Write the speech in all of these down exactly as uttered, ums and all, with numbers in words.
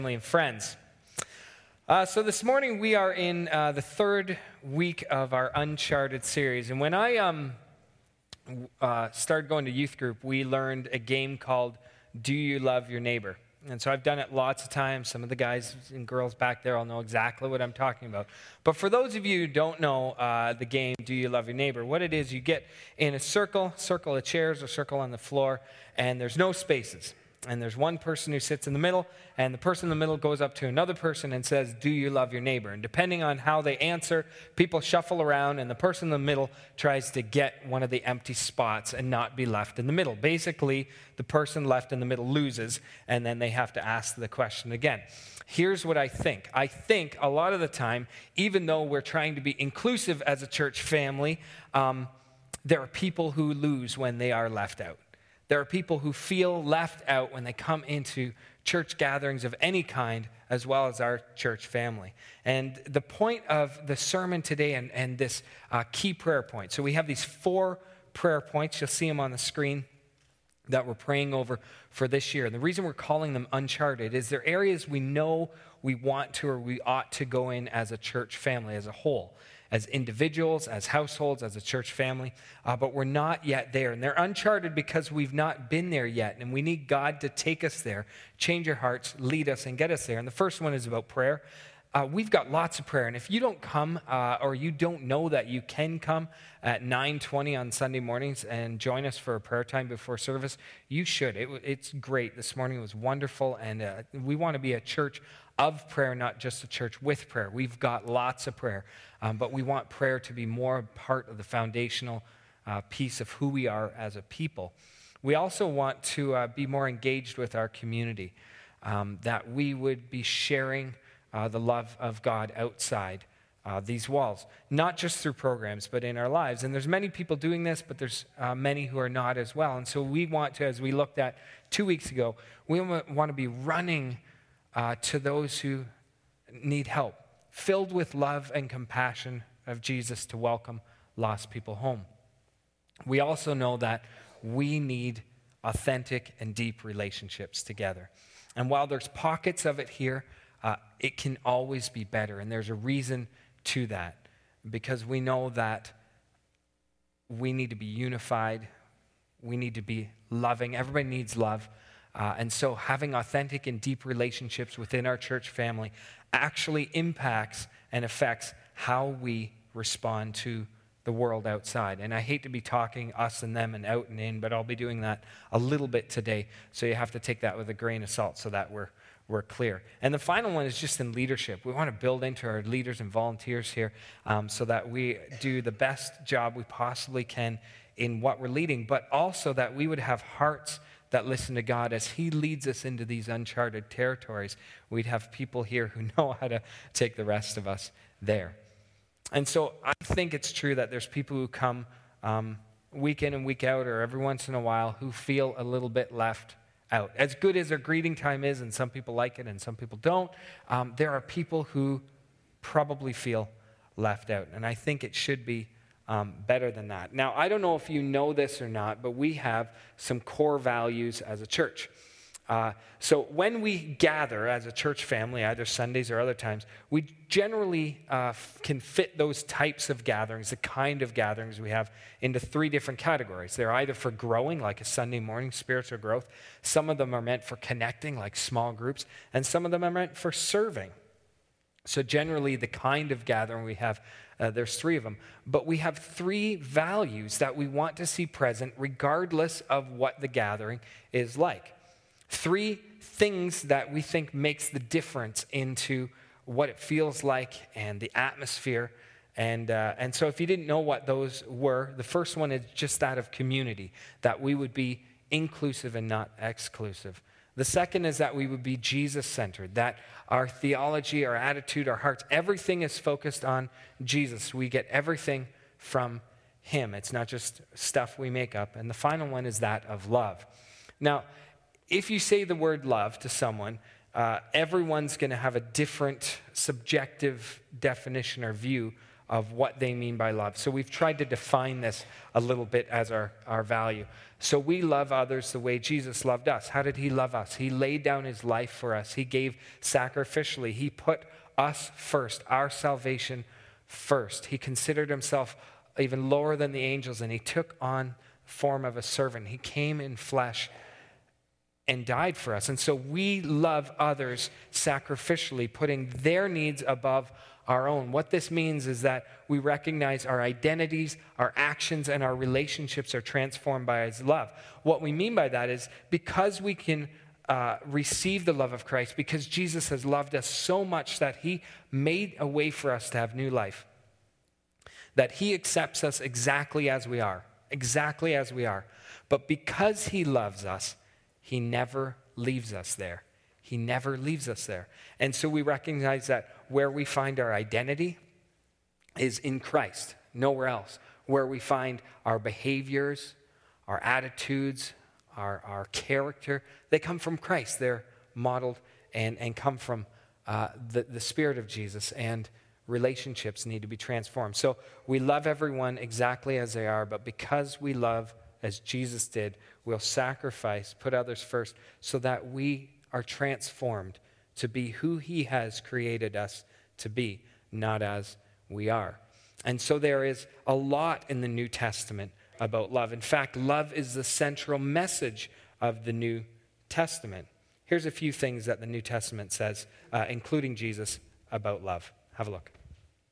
Family and friends. Uh, so this morning we are in uh, the third week of our Uncharted series. And when I um, uh, started going to youth group, we learned a game called Do You Love Your Neighbor? And so I've done it lots of times. Some of the guys and girls back there all know exactly what I'm talking about. But for those of you who don't know uh, the game, Do You Love Your Neighbor? What it is, you get in a circle, circle of chairs or circle on the floor, and there's no spaces. And there's one person who sits in the middle, and the person in the middle goes up to another person and says, do you love your neighbor? And depending on how they answer, people shuffle around, and the person in the middle tries to get one of the empty spots and not be left in the middle. Basically, the person left in the middle loses, and then they have to ask the question again. Here's what I think. I think a lot of the time, even though we're trying to be inclusive as a church family, um, there are people who lose when they are left out. There are people who feel left out when they come into church gatherings of any kind, as well as our church family. And the point of the sermon today and, and this uh, key prayer point. So we have these four prayer points. You'll see them on the screen that we're praying over for this year. And the reason we're calling them Uncharted is they're areas we know we want to or we ought to go in as a church family as a whole, as individuals, as households, as a church family, uh, but we're not yet there. And they're uncharted because we've not been there yet, and we need God to take us there, change our hearts, lead us, and get us there. And the first one is about prayer. Uh, we've got lots of prayer, and if you don't come uh, or you don't know that you can come at nine twenty on Sunday mornings and join us for a prayer time before service, you should. It, it's great. This morning was wonderful, and uh, we want to be a church of prayer, not just a church with prayer. We've got lots of prayer, um, but we want prayer to be more part of the foundational uh, piece of who we are as a people. We also want to uh, be more engaged with our community, um, that we would be sharing uh, the love of God outside uh, these walls, not just through programs, but in our lives. And there's many people doing this, but there's uh, many who are not as well. And so we want to, as we looked at two weeks ago, we want to be running Uh, to those who need help, filled with love and compassion of Jesus to welcome lost people home. We also know that we need authentic and deep relationships together. And while there's pockets of it here, uh, it can always be better. And there's a reason to that, because we know that we need to be unified. We need to be loving. Everybody needs love. Uh, and so having authentic and deep relationships within our church family actually impacts and affects how we respond to the world outside. And I hate to be talking us and them and out and in, but I'll be doing that a little bit today. So you have to take that with a grain of salt so that we're we're clear. And the final one is just in leadership. We want to build into our leaders and volunteers here um, so that we do the best job we possibly can in what we're leading, but also that we would have hearts that listen to God as he leads us into these uncharted territories. We'd have people here who know how to take the rest of us there. And so I think it's true that there's people who come um, week in and week out or every once in a while who feel a little bit left out. As good as our greeting time is, and some people like it and some people don't, um, there are people who probably feel left out. And I think it should be Um, better than that. Now, I don't know if you know this or not, but we have some core values as a church. Uh, so when we gather as a church family, either Sundays or other times, we generally uh, f- can fit those types of gatherings, the kind of gatherings we have, into three different categories. They're either for growing, like a Sunday morning spiritual growth. Some of them are meant for connecting, like small groups. And some of them are meant for serving. So generally, the kind of gathering we have, uh, there's three of them. But we have three values that we want to see present regardless of what the gathering is like. Three things that we think makes the difference into what it feels like and the atmosphere. And, uh, and so if you didn't know what those were, the first one is just that of community, that we would be inclusive and not exclusive. The second is that we would be Jesus-centered, that our theology, our attitude, our hearts, everything is focused on Jesus. We get everything from him. It's not just stuff we make up. And the final one is that of love. Now, if you say the word love to someone, uh, everyone's going to have a different subjective definition or view of what they mean by love. So we've tried to define this a little bit as our, our value. So we love others the way Jesus loved us. How did he love us? He laid down his life for us. He gave sacrificially. He put us first, our salvation first. He considered himself even lower than the angels, and he took on the form of a servant. He came in flesh and died for us. And so we love others sacrificially, putting their needs above our own. What this means is that we recognize our identities, our actions, and our relationships are transformed by his love. What we mean by that is because we can uh, receive the love of Christ, because Jesus has loved us so much that he made a way for us to have new life, that he accepts us exactly as we are, exactly as we are. But because he loves us, he never leaves us there. He never leaves us there. And so we recognize that where we find our identity is in Christ, nowhere else. Where we find our behaviors, our attitudes, our, our character, they come from Christ. They're modeled and, and come from uh, the, the Spirit of Jesus, and relationships need to be transformed. So we love everyone exactly as they are, but because we love as Jesus did, we'll sacrifice, put others first, so that we are transformed to be who he has created us to be, not as we are. And so there is a lot in the New Testament about love. In fact, love is the central message of the New Testament. Here's a few things that the New Testament says, uh, including Jesus, about love. Have a look.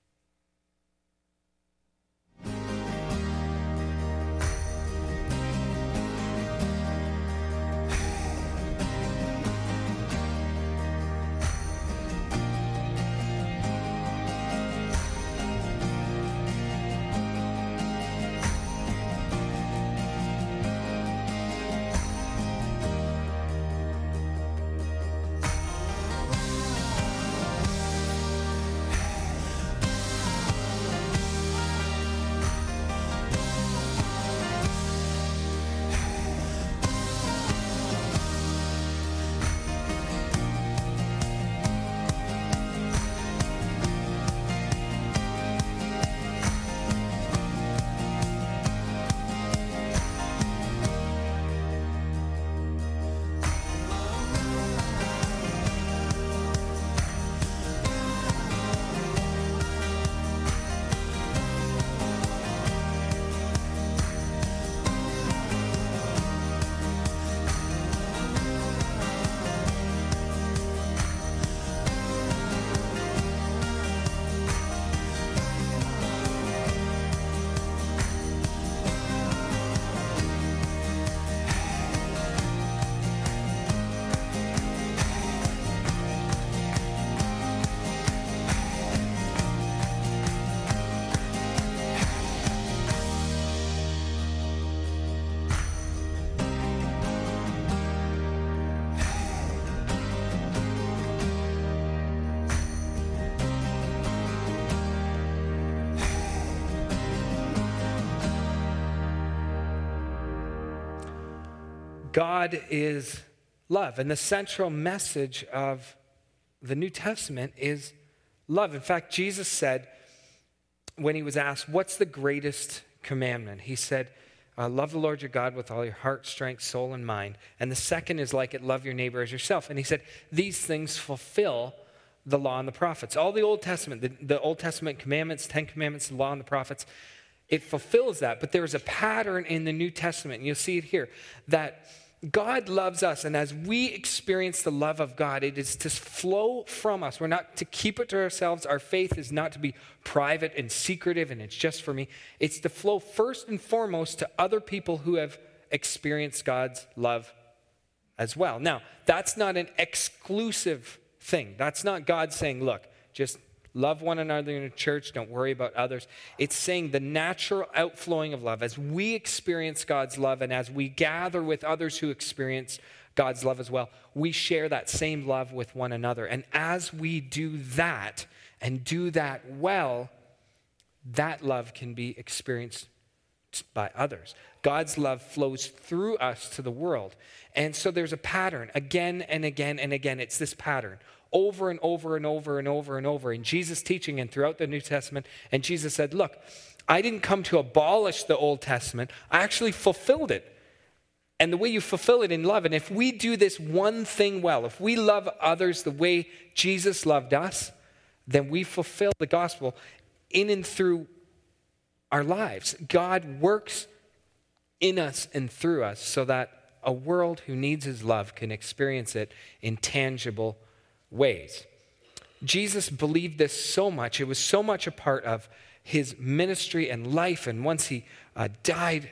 God is love, and the central message of the New Testament is love. In fact, Jesus said, when he was asked, what's the greatest commandment? He said, uh, love the Lord your God with all your heart, strength, soul, and mind. And the second is like it, love your neighbor as yourself. And he said, these things fulfill the law and the prophets. All the Old Testament, the, the Old Testament commandments, Ten Commandments, the law and the prophets, it fulfills that. But there is a pattern in the New Testament, and you'll see it here, that God loves us, and as we experience the love of God, it is to flow from us. We're not to keep it to ourselves. Our faith is not to be private and secretive, and it's just for me. It's to flow first and foremost to other people who have experienced God's love as well. Now, that's not an exclusive thing. That's not God saying, look, just love one another in a church, don't worry about others. It's saying the natural outflowing of love. As we experience God's love and as we gather with others who experience God's love as well, we share that same love with one another. And as we do that and do that well, that love can be experienced by others. God's love flows through us to the world. And so there's a pattern again and again and again. It's this pattern. over and over and over and over and over in Jesus' teaching and throughout the New Testament. And Jesus said, look, I didn't come to abolish the Old Testament. I actually fulfilled it. And the way you fulfill it in love, and if we do this one thing well, if we love others the way Jesus loved us, then we fulfill the gospel in and through our lives. God works in us and through us so that a world who needs his love can experience it in tangible ways. Jesus believed this so much. It was so much a part of his ministry and life. And once he uh, died,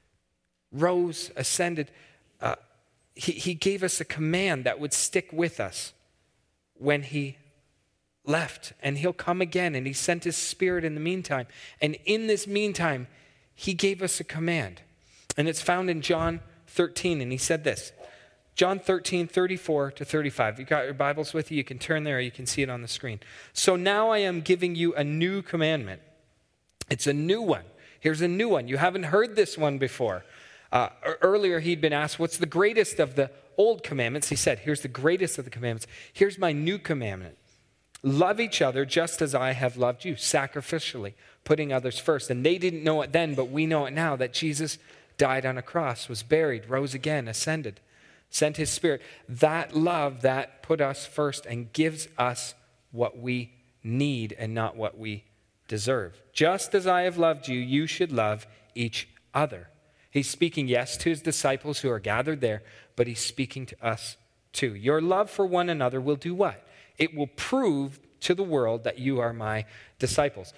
rose, ascended, uh, he, he gave us a command that would stick with us when he left. And he'll come again, and he sent his Spirit in the meantime. And in this meantime, he gave us a command. And it's found in John thirteen, and he said this. John thirteen, thirty-four to thirty-five. You've got your Bibles with you. You can turn there, or you can see it on the screen. So now I am giving you a new commandment. It's a new one. Here's a new one. You haven't heard this one before. Uh, earlier, he'd been asked, what's the greatest of the old commandments? He said, here's the greatest of the commandments. Here's my new commandment. Love each other just as I have loved you, sacrificially, putting others first. And they didn't know it then, but we know it now, that Jesus died on a cross, was buried, rose again, ascended, sent his Spirit. That love that put us first and gives us what we need and not what we deserve. Just as I have loved you, you should love each other. He's speaking, yes, to his disciples who are gathered there, but he's speaking to us too. Your love for one another will do what? It will prove to the world that you are my disciples.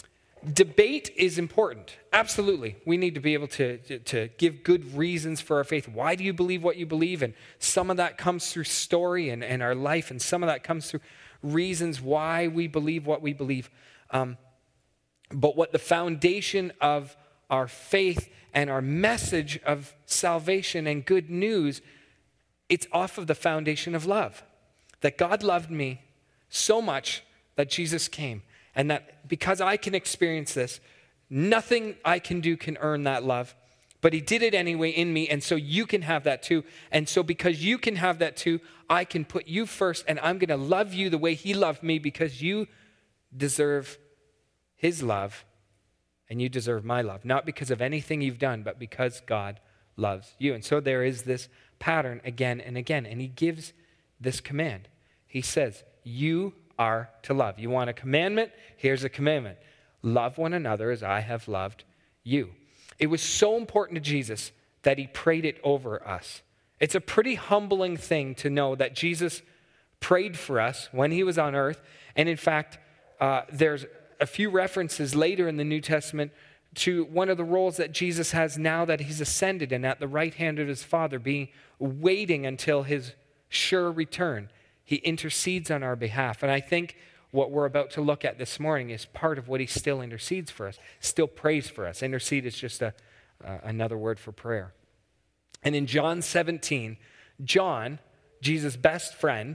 Debate is important. Absolutely. We need to be able to, to, to give good reasons for our faith. Why do you believe what you believe? And some of that comes through story and, and our life, and some of that comes through reasons why we believe what we believe. Um, but what the foundation of our faith and our message of salvation and good news, it's off of the foundation of love. That God loved me so much that Jesus came. And that because I can experience this, nothing I can do can earn that love. But he did it anyway in me, and so you can have that too. And so because you can have that too, I can put you first, and I'm going to love you the way he loved me, because you deserve his love, and you deserve my love. Not because of anything you've done, but because God loves you. And so there is this pattern again and again, and he gives this command. He says, you are to love. You want a commandment? Here's a commandment. Love one another as I have loved you. It was so important to Jesus that he prayed it over us. It's a pretty humbling thing to know that Jesus prayed for us when he was on earth. And in fact, uh, there's a few references later in the New Testament to one of the roles that Jesus has now that he's ascended and at the right hand of his Father, being waiting until his sure return. He intercedes on our behalf. And I think what we're about to look at this morning is part of what he still intercedes for us, still prays for us. Intercede is just a, uh, another word for prayer. And in John seventeen, John, Jesus' best friend,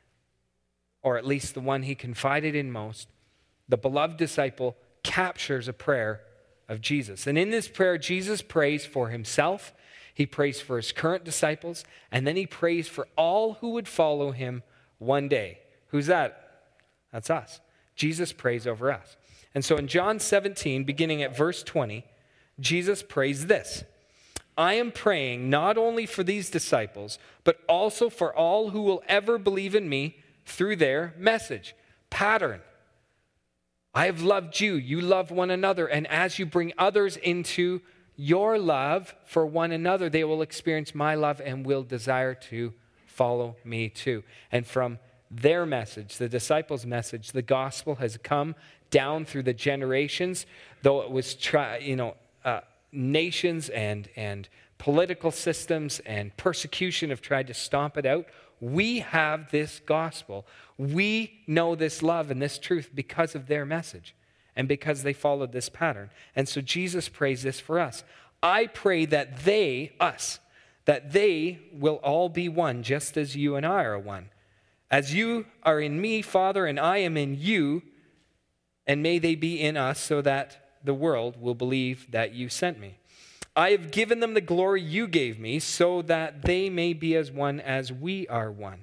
or at least the one he confided in most, the beloved disciple, captures a prayer of Jesus. And in this prayer, Jesus prays for himself, he prays for his current disciples, and then he prays for all who would follow him one day. Who's that? That's us. Jesus prays over us. And so in John seventeen, beginning at verse twenty, Jesus prays this: I am praying not only for these disciples, but also for all who will ever believe in me through their message. Pattern. I have loved you. You love one another. And as you bring others into your love for one another, they will experience my love and will desire to follow me too. And from their message, the disciples' message, the gospel has come down through the generations, though it was, try, you know, uh, nations and, and political systems and persecution have tried to stomp it out. We have this gospel. We know this love and this truth because of their message and because they followed this pattern. And so Jesus prays this for us. I pray that they, us, that they will all be one, just as you and I are one. As you are in me, Father, and I am in you, and may they be in us, so that the world will believe that you sent me. I have given them the glory you gave me, so that they may be as one as we are one.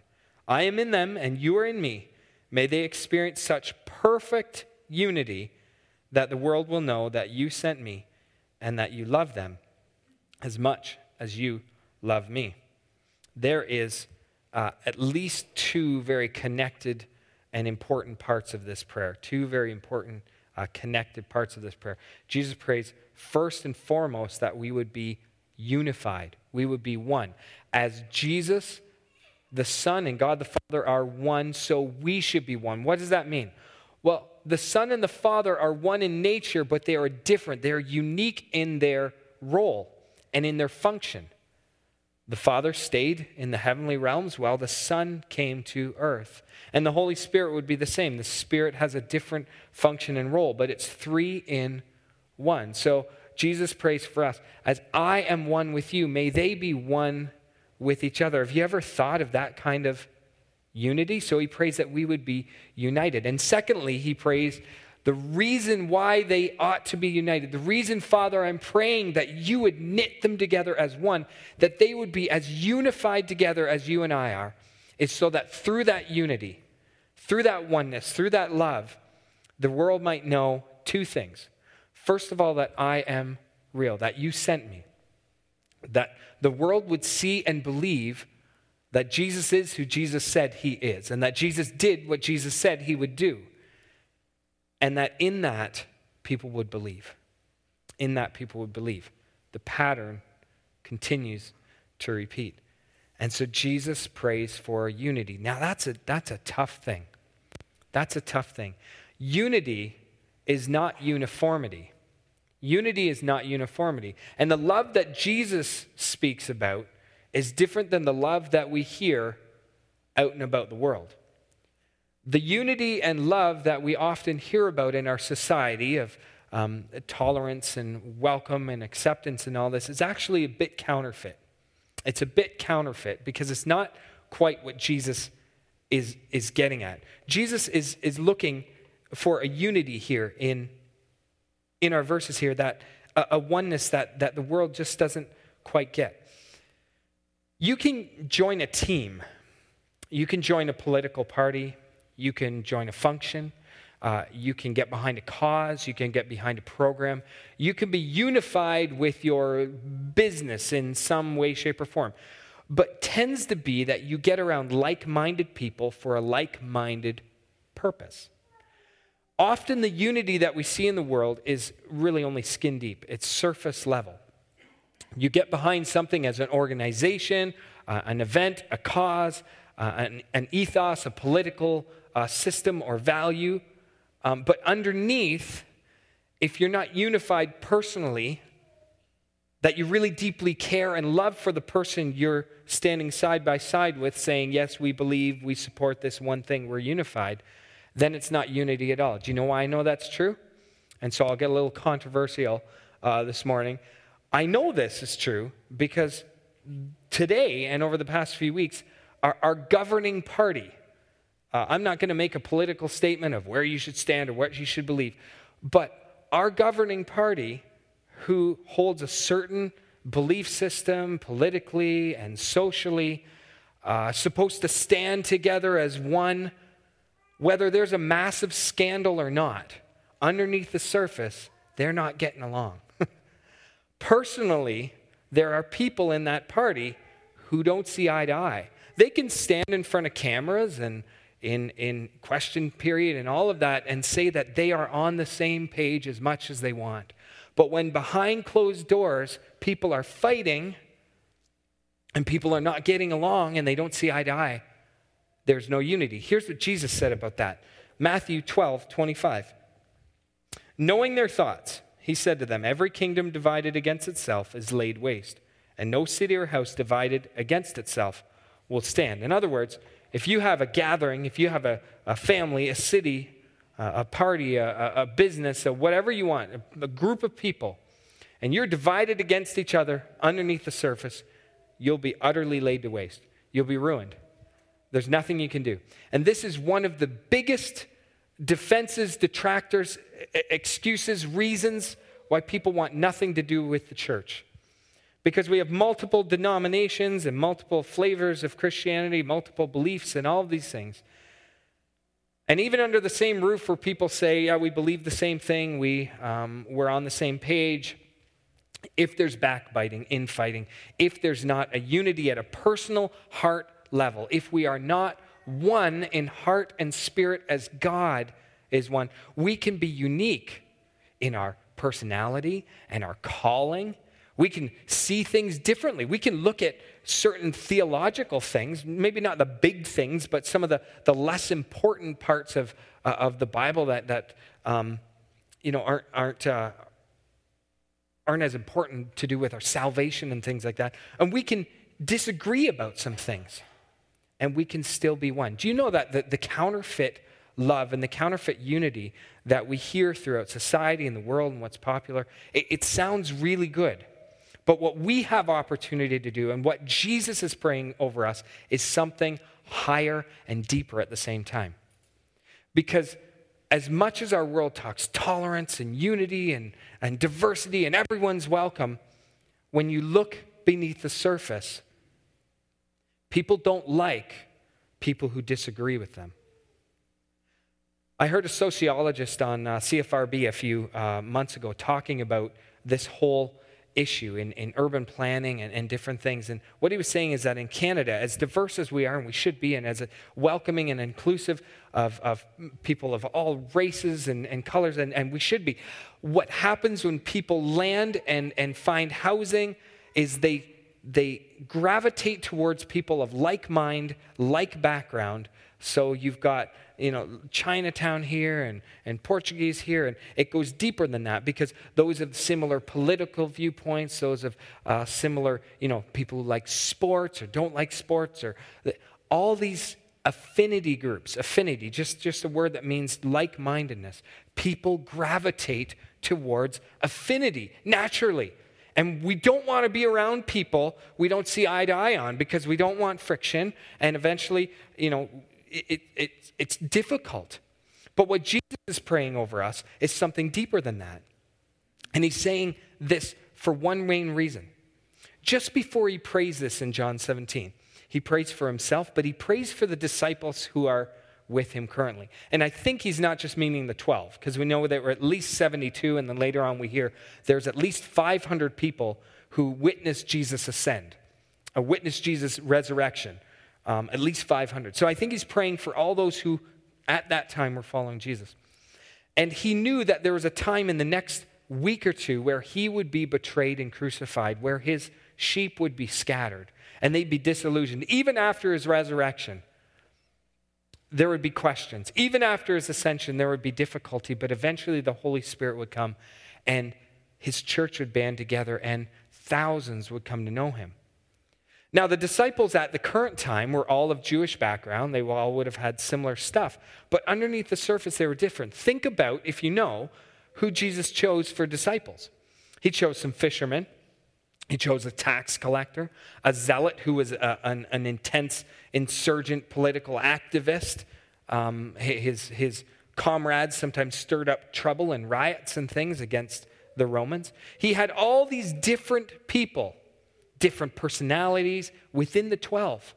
I am in them and you are in me. May they experience such perfect unity that the world will know that you sent me and that you love them as much as you love me. There is uh, at least two very connected and important parts of this prayer. Two very important uh, connected parts of this prayer. Jesus prays first and foremost that we would be unified. We would be one. As Jesus, the Son, and God the Father are one, so we should be one. What does that mean? Well, the Son and the Father are one in nature, but they are different. They are unique in their role and in their function. The Father stayed in the heavenly realms while the Son came to earth. And the Holy Spirit would be the same. The Spirit has a different function and role, but it's three in one. So Jesus prays for us, as I am one with you, may they be one with each other. Have you ever thought of that kind of unity? So he prays that we would be united. And secondly, he prays the reason why they ought to be united. The reason, Father, I'm praying that you would knit them together as one, that they would be as unified together as you and I are, is so that through that unity, through that oneness, through that love, the world might know two things. First of all, that I am real, that you sent me, that the world would see and believe that Jesus is who Jesus said he is, and that Jesus did what Jesus said he would do. And that in that, people would believe. In that, people would believe. The pattern continues to repeat. And so Jesus prays for unity. Now, that's a, that's a tough thing. That's a tough thing. Unity is not uniformity. Unity is not uniformity. And the love that Jesus speaks about is different than the love that we hear out and about the world. The unity and love that we often hear about in our society of um, tolerance and welcome and acceptance and all this is actually a bit counterfeit. It's a bit counterfeit because it's not quite what Jesus is, is getting at. Jesus is, is looking for a unity here in, in our verses here, that a, a oneness that, that the world just doesn't quite get. You can join a team. You can join a political party. You can join a function. Uh, you can get behind a cause. You can get behind a program. You can be unified with your business in some way, shape, or form. But tends to be that you get around like-minded people for a like-minded purpose. Often the unity that we see in the world is really only skin deep. It's surface level. You get behind something as an organization, uh, an event, a cause, uh, an, an ethos, a political uh, system or value. Um, but underneath, if you're not unified personally, that you really deeply care and love for the person you're standing side by side with, saying, yes, we believe, we support this one thing, we're unified, then it's not unity at all. Do you know why I know that's true? And so I'll get a little controversial uh, this morning. I know this is true because today and over the past few weeks, our, our governing party, uh, I'm not going to make a political statement of where you should stand or what you should believe, but our governing party, who holds a certain belief system politically and socially, uh, supposed to stand together as one, whether there's a massive scandal or not, underneath the surface, they're not getting along. Personally, there are people in that party who don't see eye to eye. They can stand in front of cameras and in, in question period and all of that and say that they are on the same page as much as they want. But when behind closed doors, people are fighting and people are not getting along and they don't see eye to eye, there's no unity. Here's what Jesus said about that. Matthew twelve twenty-five. Knowing their thoughts, he said to them, every kingdom divided against itself is laid waste, and no city or house divided against itself will stand. In other words, if you have a gathering, if you have a, a family, a city, uh, a party, a, a business, a whatever you want, a, a group of people, and you're divided against each other underneath the surface, you'll be utterly laid to waste. You'll be ruined. There's nothing you can do. And this is one of the biggest defenses, detractors, excuses, reasons why people want nothing to do with the church. Because we have multiple denominations and multiple flavors of Christianity, multiple beliefs and all of these things. And even under the same roof where people say, yeah, we believe the same thing, we, um, we're on the same page, if there's backbiting, infighting, if there's not a unity at a personal heart level, if we are not one in heart and spirit as God is one, we can be unique in our personality and our calling. We can see things differently. We can look at certain theological things, maybe not the big things, but some of the, the less important parts of, uh, of the Bible that, that um, you know, aren't, aren't, uh, aren't as important to do with our salvation and things like that. And we can disagree about some things, and we can still be one. Do you know that the, the counterfeit love and the counterfeit unity that we hear throughout society and the world and what's popular, it, it sounds really good. But what we have opportunity to do and what Jesus is praying over us is something higher and deeper at the same time. Because as much as our world talks tolerance and unity and, and diversity and everyone's welcome, when you look beneath the surface, people don't like people who disagree with them. I heard a sociologist on uh, C F R B a few uh, months ago talking about this whole issue in, in urban planning and, and different things. And what he was saying is that in Canada, as diverse as we are, and we should be, and as a welcoming and inclusive of, of people of all races and, and colors, and, and we should be, what happens when people land and, and find housing is they, they gravitate towards people of like mind, like background. So you've got, you know, Chinatown here and, and Portuguese here, and it goes deeper than that because those have similar political viewpoints, those have uh, similar, you know, people who like sports or don't like sports, or all these affinity groups. Affinity, just, just a word that means like-mindedness. People gravitate towards affinity naturally. And we don't want to be around people we don't see eye to eye on because we don't want friction, and eventually, you know, It, it, it's difficult. But what Jesus is praying over us is something deeper than that. And he's saying this for one main reason. Just before he prays this in John seventeen, he prays for himself, but he prays for the disciples who are with him currently. And I think he's not just meaning the twelve, because we know there were at least seventy-two, and then later on we hear there's at least five hundred people who witnessed Jesus ascend, or witnessed Jesus' resurrection. Um, at least five hundred. So I think he's praying for all those who at that time were following Jesus. And he knew that there was a time in the next week or two where he would be betrayed and crucified, where his sheep would be scattered and they'd be disillusioned. Even after his resurrection, there would be questions. Even after his ascension, there would be difficulty, but eventually the Holy Spirit would come and his church would band together and thousands would come to know him. Now, the disciples at the current time were all of Jewish background. They all would have had similar stuff. But underneath the surface, they were different. Think about, if you know, who Jesus chose for disciples. He chose some fishermen. He chose a tax collector, a zealot who was a, an, an intense insurgent political activist. Um, his, his comrades sometimes stirred up trouble and riots and things against the Romans. He had all these different people, different personalities within the twelve.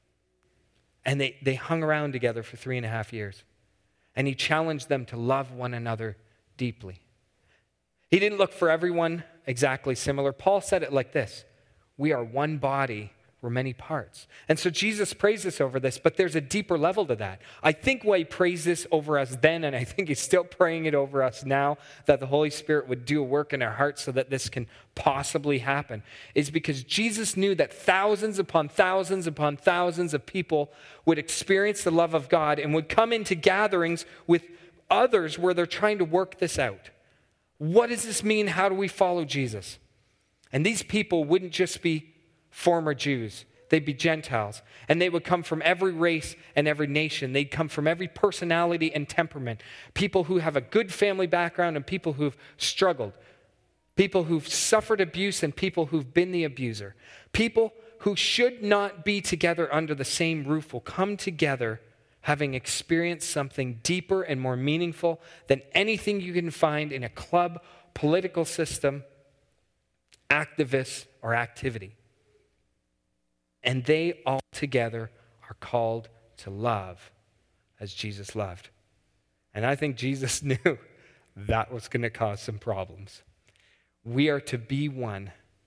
And they, they hung around together for three and a half years. And he challenged them to love one another deeply. He didn't look for everyone exactly similar. Paul said it like this: we are one body, we're many parts. And so Jesus prays this over this, but there's a deeper level to that. I think why he prays this over us then, and I think he's still praying it over us now, that the Holy Spirit would do a work in our hearts so that this can possibly happen, is because Jesus knew that thousands upon thousands upon thousands of people would experience the love of God and would come into gatherings with others where they're trying to work this out. What does this mean? How do we follow Jesus? And these people wouldn't just be former Jews. They'd be Gentiles. And they would come from every race and every nation. They'd come from every personality and temperament. People who have a good family background and people who've struggled. People who've suffered abuse and people who've been the abuser. People who should not be together under the same roof will come together having experienced something deeper and more meaningful than anything you can find in a club, political system, activists, or activity. And they all together are called to love as Jesus loved. And I think Jesus knew that was going to cause some problems. We are to be one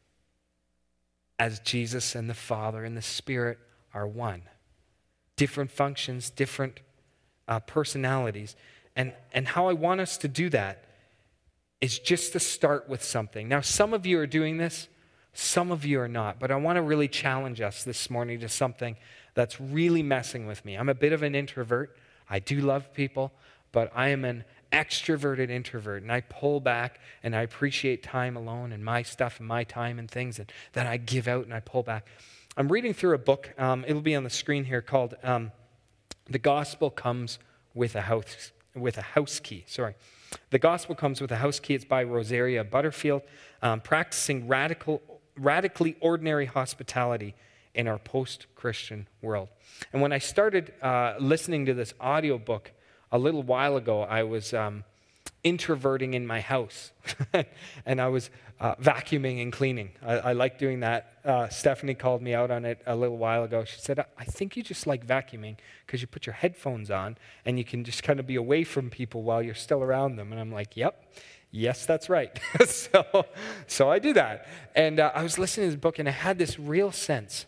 as Jesus and the Father and the Spirit are one. Different functions, different uh, personalities. And, and how I want us to do that is just to start with something. Now, some of you are doing this, some of you are not, but I want to really challenge us this morning to something that's really messing with me. I'm a bit of an introvert. I do love people, but I am an extroverted introvert, and I pull back and I appreciate time alone and my stuff and my time and things, and then I give out and I pull back. I'm reading through a book, um, it'll be on the screen here, called um, The Gospel Comes with a House, with a House Key. Sorry. The Gospel Comes with a House Key. It's by Rosaria Butterfield, um, practicing radical, radically ordinary hospitality in our post-Christian world. And when I started uh, listening to this audiobook a little while ago, I was um, introverting in my house, and I was uh, vacuuming and cleaning. I, I like doing that. Uh, Stephanie called me out on it a little while ago. She said, I think you just like vacuuming because you put your headphones on and you can just kind of be away from people while you're still around them. And I'm like, yep, yes, that's right. so, so I do that. And uh, I was listening to this book, and I had this real sense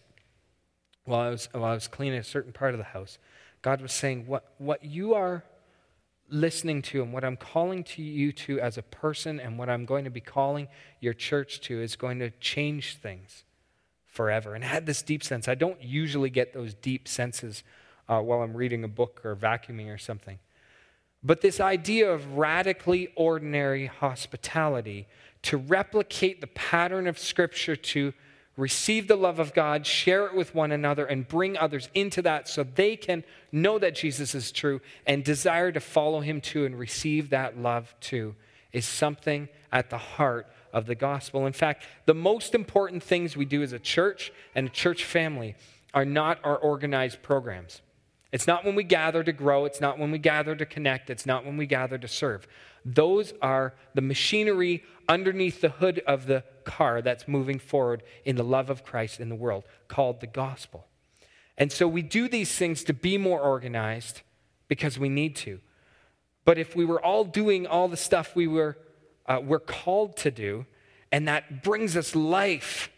while I was, while I was cleaning a certain part of the house. God was saying, what, what you are listening to and what I'm calling to you to as a person and what I'm going to be calling your church to is going to change things forever. And I had this deep sense. I don't usually get those deep senses uh, while I'm reading a book or vacuuming or something. But this idea of radically ordinary hospitality, to replicate the pattern of Scripture, to receive the love of God, share it with one another, and bring others into that so they can know that Jesus is true and desire to follow him too and receive that love too, is something at the heart of the gospel. In fact, the most important things we do as a church and a church family are not our organized programs. It's not when we gather to grow. It's not when we gather to connect. It's not when we gather to serve. Those are the machinery underneath the hood of the car that's moving forward in the love of Christ in the world, called the gospel. And so we do these things to be more organized because we need to. But if we were all doing all the stuff we were uh, we're called to do, and that brings us life,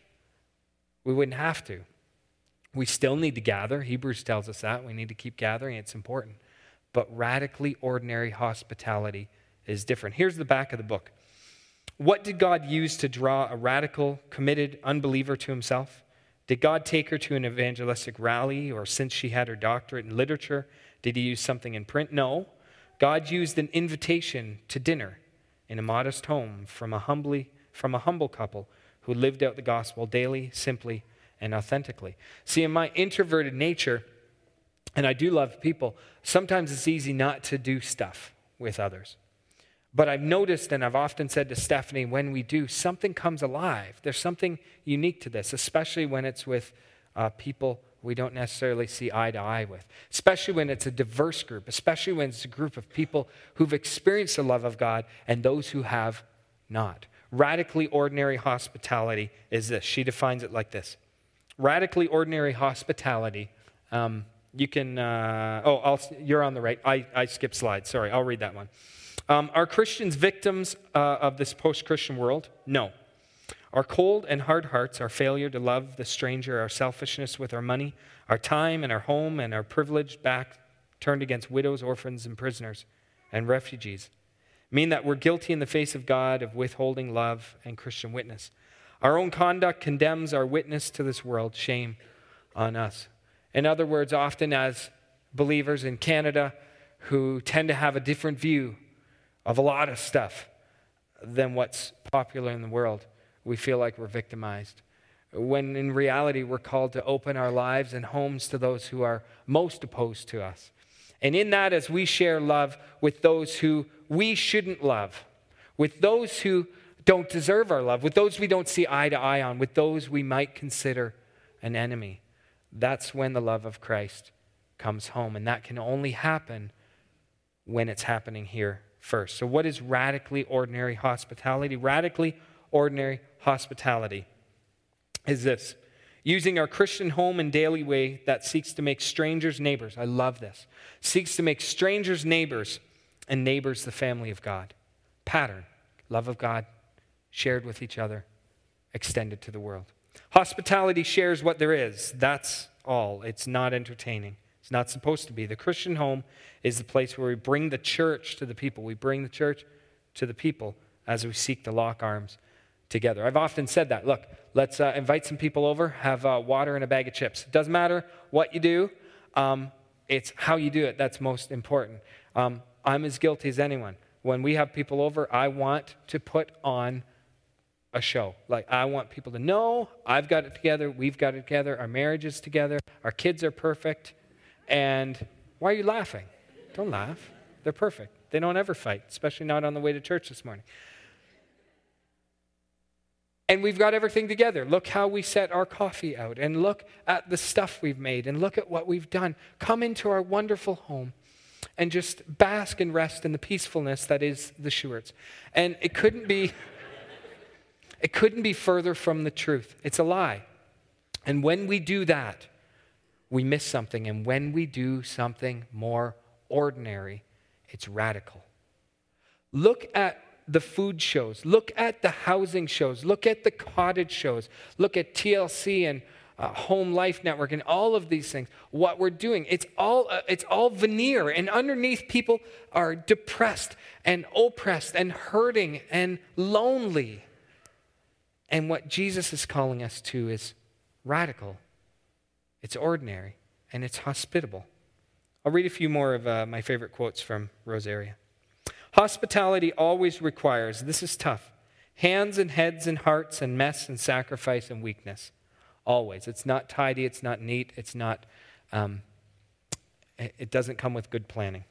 we wouldn't have to. We still need to gather. Hebrews tells us that. We need to keep gathering. It's important. But radically ordinary hospitality is different. Here's the back of the book. What did God use to draw a radical, committed unbeliever to himself? Did God take her to an evangelistic rally, or since she had her doctorate in literature, did he use something in print? No. God used an invitation to dinner in a modest home from a humbly from a humble couple who lived out the gospel daily, simply, and authentically. See, in my introverted nature, and I do love people, sometimes it's easy not to do stuff with others. But I've noticed, and I've often said to Stephanie, when we do, something comes alive. There's something unique to this, especially when it's with uh, people we don't necessarily see eye to eye with, especially when it's a diverse group, especially when it's a group of people who've experienced the love of God and those who have not. Radically ordinary hospitality is this. She defines it like this. Radically ordinary hospitality, um, you can, uh, oh, I'll, you're on the right. I, I skipped slides. Sorry, I'll read that one. Um, are Christians victims uh, of this post-Christian world? No. Our cold and hard hearts, our failure to love the stranger, our selfishness with our money, our time and our home and our privileged back turned against widows, orphans, and prisoners and refugees mean that we're guilty in the face of God of withholding love and Christian witness. Our own conduct condemns our witness to this world. Shame on us. In other words, often as believers in Canada who tend to have a different view of a lot of stuff than what's popular in the world, we feel like we're victimized. When in reality, we're called to open our lives and homes to those who are most opposed to us. And in that, as we share love with those who we shouldn't love, with those who don't deserve our love, with those we don't see eye to eye on, with those we might consider an enemy, that's when the love of Christ comes home. And that can only happen when it's happening here first. So what is radically ordinary hospitality? Radically ordinary hospitality is this: using our Christian home and daily way that seeks to make strangers neighbors. I love this. Seeks to make strangers neighbors and neighbors the family of God. Pattern, love of God, shared with each other, extended to the world. Hospitality shares what there is. That's all. It's not entertaining. It's not supposed to be. The Christian home is the place where we bring the church to the people. We bring the church to the people as we seek to lock arms together. I've often said that. Look, let's uh, invite some people over, have uh, water and a bag of chips. It doesn't matter what you do. Um, it's how you do it that's most important. Um, I'm as guilty as anyone. When we have people over, I want to put on a show. Like, I want people to know I've got it together, we've got it together, our marriage is together, our kids are perfect. And why are you laughing? Don't laugh. They're perfect. They don't ever fight, especially not on the way to church this morning. And we've got everything together. Look how we set our coffee out, and look at the stuff we've made, and look at what we've done. Come into our wonderful home and just bask and rest in the peacefulness that is the Stewarts. And it couldn't be, it couldn't be further from the truth. It's a lie. And when we do that, we miss something. And when we do something more ordinary, it's radical. Look at the food shows. Look at the housing shows. Look at the cottage shows. Look at T L C and uh, Home Life Network and all of these things. What we're doing, it's all uh, it's all veneer. And underneath, people are depressed and oppressed and hurting and lonely. And what Jesus is calling us to is radical. It's ordinary, and it's hospitable. I'll read a few more of uh, my favorite quotes from Rosaria. Hospitality always requires, this is tough, hands and heads and hearts and mess and sacrifice and weakness. Always. It's not tidy, it's not neat, it's not, um, it doesn't come with good planning.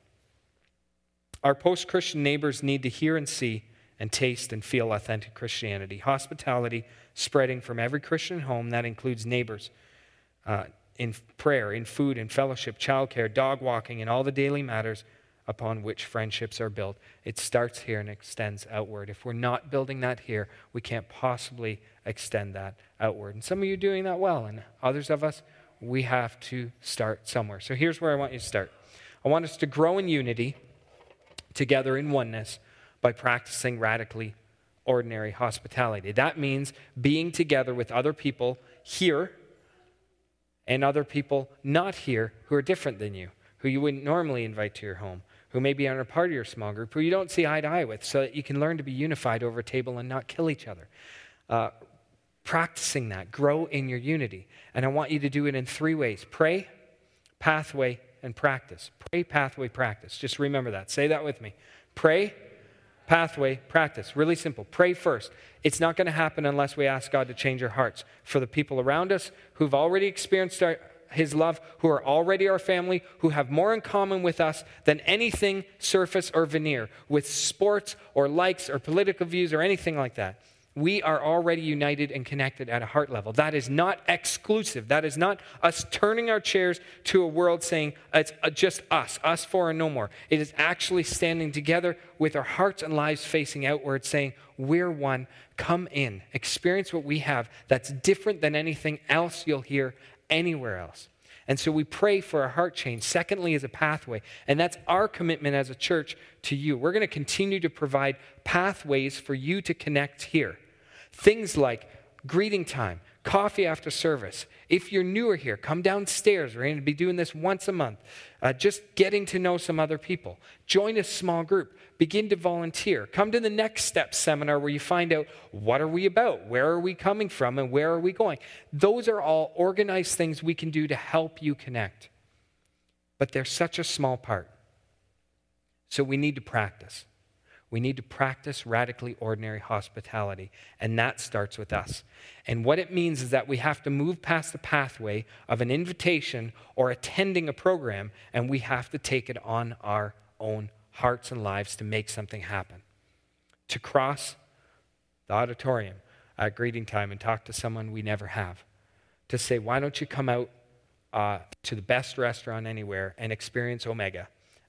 Our post-Christian neighbors need to hear and see and taste and feel authentic Christianity. Hospitality spreading from every Christian home, that includes neighbors, uh, in prayer, in food, in fellowship, childcare, dog walking, and all the daily matters upon which friendships are built. It starts here and extends outward. If we're not building that here, we can't possibly extend that outward. And some of you are doing that well, and others of us, we have to start somewhere. So here's where I want you to start. I want us to grow in unity, together in oneness, by practicing radically ordinary hospitality. That means being together with other people here and other people not here who are different than you, who you wouldn't normally invite to your home, who may be on a part of your small group, who you don't see eye to eye with, so that you can learn to be unified over a table and not kill each other. Uh, practicing that, grow in your unity. And I want you to do it in three ways: pray, pathway, and practice. Pray, pathway, practice. Just remember that. Say that with me. Pray, pathway, practice. Really simple. Pray first. It's not going to happen unless we ask God to change our hearts. For the people around us who've already experienced our, His love, who are already our family, who have more in common with us than anything surface or veneer, with sports or likes or political views or anything like that. We are already united and connected at a heart level. That is not exclusive. That is not us turning our chairs to a world saying it's just us, us four and no more. It is actually standing together with our hearts and lives facing outward, saying, we're one, come in, experience what we have that's different than anything else you'll hear anywhere else. And so we pray for a heart change. Secondly, is a pathway. And that's our commitment as a church to you. We're going to continue to provide pathways for you to connect here. Things like greeting time, coffee after service. If you're newer here, come downstairs. We're going to be doing this once a month. Uh, just getting to know some other people. Join a small group. Begin to volunteer. Come to the Next Step seminar where you find out, what are we about? Where are we coming from? And where are we going? Those are all organized things we can do to help you connect. But they're such a small part. So we need to practice. We need to practice radically ordinary hospitality, and that starts with us. And what it means is that we have to move past the pathway of an invitation or attending a program, and we have to take it on our own hearts and lives to make something happen. To cross the auditorium at greeting time and talk to someone we never have. To say, why don't you come out uh, to the best restaurant anywhere and experience Omega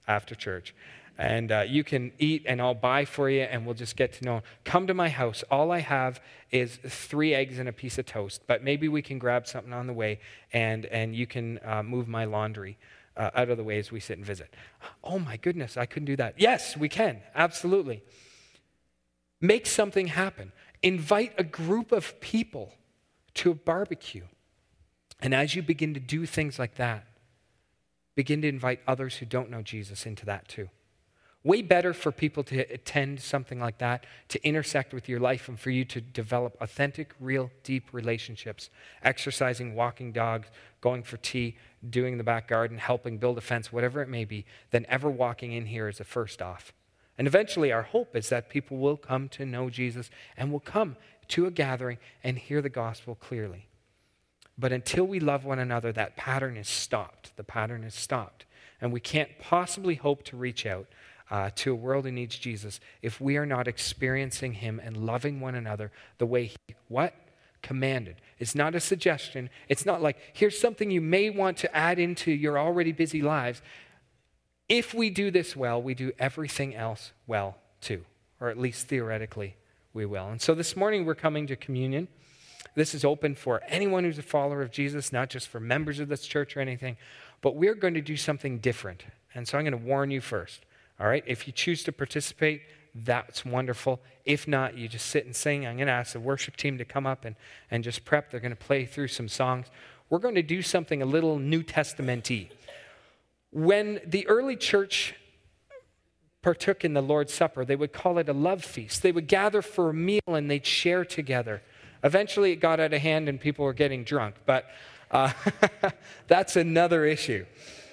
after church. And uh, you can eat, and I'll buy for you, and we'll just get to know. Come to my house. All I have is three eggs and a piece of toast, but maybe we can grab something on the way, and, and you can uh, move my laundry uh, out of the way as we sit and visit. Oh my goodness, I couldn't do that. Yes, we can. Absolutely. Make something happen. Invite a group of people to a barbecue. And as you begin to do things like that, begin to invite others who don't know Jesus into that too. Way better for people to attend something like that, to intersect with your life and for you to develop authentic, real, deep relationships, exercising, walking dogs, going for tea, doing the back garden, helping build a fence, whatever it may be, than ever walking in here as a first off. And eventually our hope is that people will come to know Jesus and will come to a gathering and hear the gospel clearly. But until we love one another, that pattern is stopped. The pattern is stopped. And we can't possibly hope to reach out Uh, to a world who needs Jesus if we are not experiencing him and loving one another the way he, what? Commanded. It's not a suggestion. It's not like, here's something you may want to add into your already busy lives. If we do this well, we do everything else well too, or at least theoretically we will. And so this morning we're coming to communion. This is open for anyone who's a follower of Jesus, not just for members of this church or anything, but we're going to do something different. And so I'm going to warn you first. All right, if you choose to participate, that's wonderful. If not, you just sit and sing. I'm going to ask the worship team to come up and, and just prep. They're going to play through some songs. We're going to do something a little New Testament-y. When the early church partook in the Lord's Supper, they would call it a love feast. They would gather for a meal and they'd share together. Eventually, it got out of hand and people were getting drunk, but uh, that's another issue.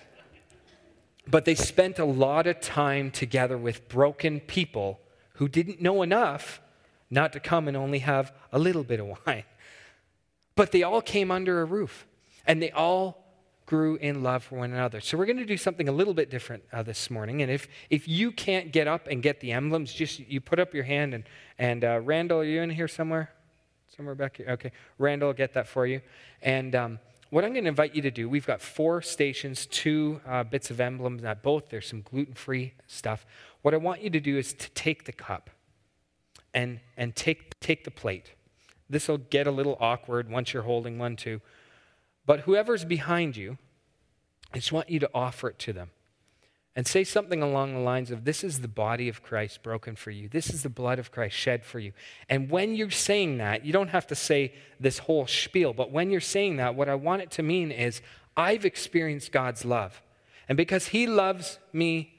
But they spent a lot of time together with broken people who didn't know enough not to come and only have a little bit of wine. But they all came under a roof, and they all grew in love for one another. So we're going to do something a little bit different uh, this morning. And if if you can't get up and get the emblems, just you put up your hand. And, and uh, Randall, are you in here somewhere? Somewhere back here? Okay. Randall will get that for you. And um, what I'm going to invite you to do, we've got four stations, two uh, bits of emblems, not both. There's some gluten-free stuff. What I want you to do is to take the cup and, and take, take the plate. This will get a little awkward once you're holding one too. But whoever's behind you, I just want you to offer it to them. And say something along the lines of, this is the body of Christ broken for you. This is the blood of Christ shed for you. And when you're saying that, you don't have to say this whole spiel, but when you're saying that, what I want it to mean is, I've experienced God's love. And because he loves me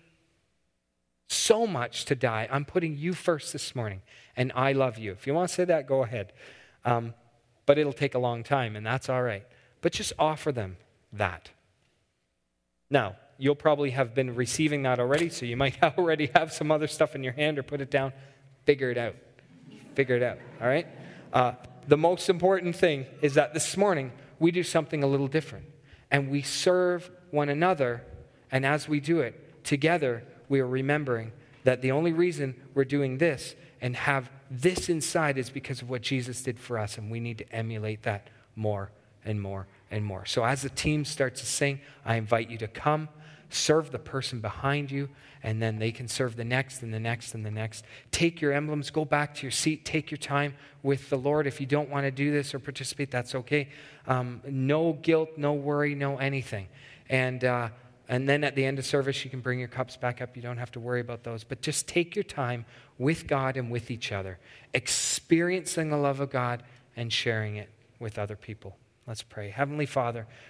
so much to die, I'm putting you first this morning, and I love you. If you want to say that, go ahead. Um, but it'll take a long time, and that's all right. But just offer them that. Now, you'll probably have been receiving that already, so you might already have some other stuff in your hand or put it down. Figure it out. Figure it out, all right? Uh, the most important thing is that this morning we do something a little different, and we serve one another, and as we do it together, we are remembering that the only reason we're doing this and have this inside is because of what Jesus did for us, and we need to emulate that more and more and more. So as the team starts to sing, I invite you to come, serve the person behind you, and then they can serve the next and the next and the next. Take your emblems, go back to your seat, take your time with the Lord. If you don't want to do this or participate, that's okay. Um, no guilt, no worry, no anything. And uh, and then at the end of service, you can bring your cups back up. You don't have to worry about those. But just take your time with God and with each other, experiencing the love of God and sharing it with other people. Let's pray. Heavenly Father,